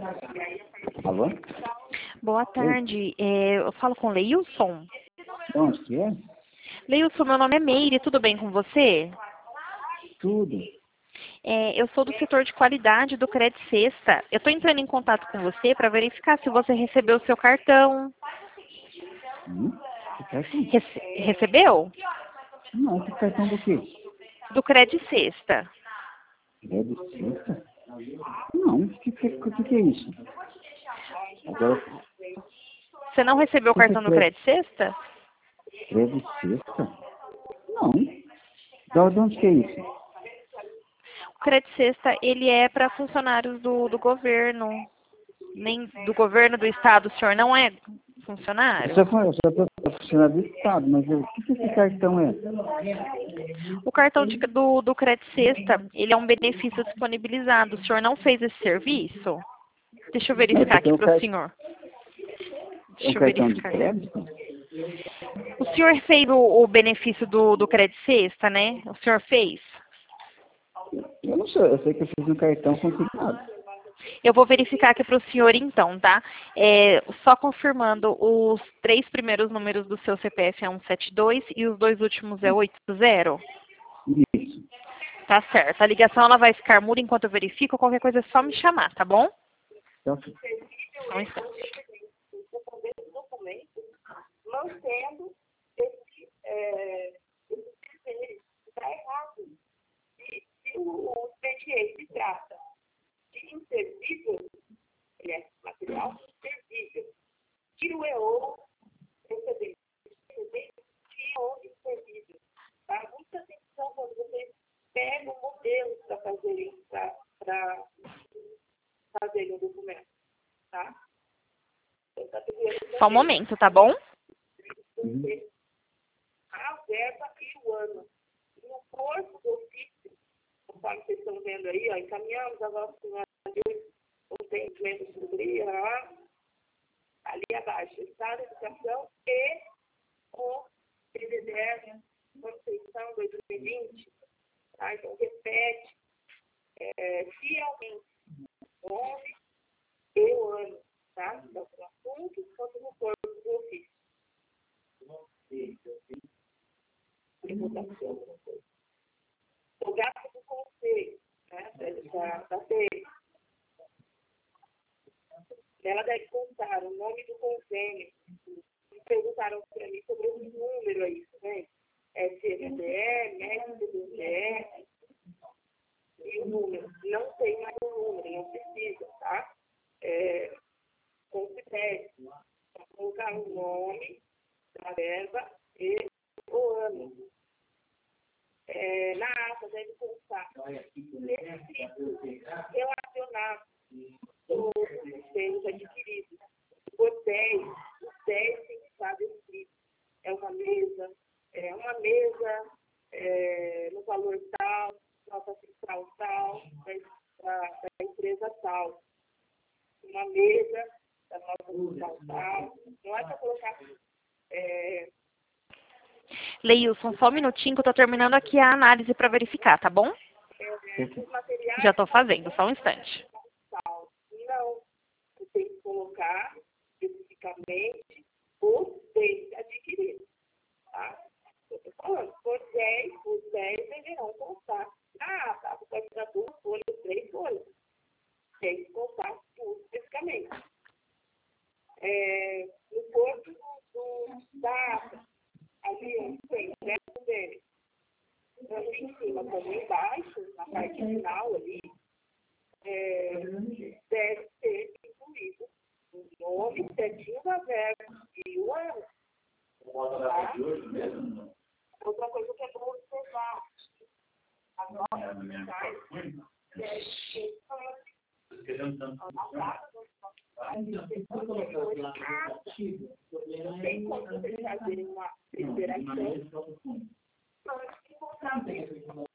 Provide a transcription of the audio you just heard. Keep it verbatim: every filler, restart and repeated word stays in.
Alô? Boa tarde. É, eu falo com Leilson. Onde que é? Leilson, meu nome é Meire. Tudo bem com você? Tudo. É, eu sou do setor de qualidade do Cred Sexta. Eu estou entrando em contato com você para verificar se você recebeu o seu cartão. Hum? Que cartão? Rece- recebeu? Não, que cartão do quê? Do Cred Sexta. É de sexta? Não, o que, que, que, que é isso? Agora, Você não recebeu o o que, que é cartão do Cred Sexta? é de sexta? Não. De de onde que é isso? O Cred Sexta, ele é para funcionários do, do governo. Nem do governo do estado, o senhor não é funcionário? Eu sou, fun- eu sou funcionário do Estado, mas eu- o que, que esse cartão é? O cartão de- do, do Cred Sexta, ele é um benefício disponibilizado. O senhor não fez esse serviço? Deixa eu Não, verificar porque aqui é um, para o car... senhor. é um Deixa eu cartão de verificar. crédito? O senhor fez o, o benefício do, do Cred Sexta, né? O senhor fez? Eu não sei, eu sei que eu fiz um cartão consignado. Eu vou verificar aqui para o senhor então, tá? É, só confirmando, os três primeiros números do seu C P F é cento e setenta e dois e os dois últimos é oitenta. Isso. Tá certo. A ligação ela vai ficar muda enquanto eu verifico. Qualquer coisa é só me chamar, tá bom? Então, Só um instante. Mantendo esse, é, esse critério. Está errado. Se, se o expediente se trata de inservível, ele é material inservível. Tira o E O, excedente, excedente, tira o inservível. Tá? Muita atenção quando você pega um modelo para fazer para fazer o documento. Tá? Então, tá pegando Só um momento, tá bom? uhum. a verba e o ano. E no corpo do ofício, conforme vocês estão vendo aí, ó, encaminhamos a vossa senhora o entendimento de cobrir, ali abaixo, Estado de Educação e o P D D R, Conceição dois mil e vinte. Tá? Então, repete é, fielmente o nome e o ano, tá? Tanto no assunto quanto no corpo do ofício. O gasto do conselho, né, da, da T E, ela deve contar o nome do convênio. Me perguntaram para mim sobre esse número aí, né? É C V D E, M E C D D E, e o número. Não tem mais o número, não precisa, tá? É, considere, para colocar o nome da verba e o ano. É, na ata deve constar requisitos relacionados aos bens adquiridos. Por dez, os dez tem que estar descrito. É uma mesa, é uma mesa é, no valor tal, nota fiscal tal, da, da empresa tal. Uma mesa da nota fiscal tal. Não é para colocar. É, Leilson, só um minutinho que eu tô terminando aqui a análise para verificar, tá bom? os materiais. Já tô fazendo, só um instante. Não, você tem que colocar especificamente os bens adquiridos. Tá? Eu estou falando, por dez, os dez deverão constar. Ah, tá, você pode dar duas folhas, três folhas. Tem que constar tudo especificamente. É, no corpo do, da ata, ali onde tem o resto dele, tanto em cima como embaixo, na parte final ali, é, deve ser incluído o nome certinho da verba e o ano. Tá? Outra coisa que é bom observar, as notas fiscais devem ser tem como vocês fazerem uma deliberação antes de encontrar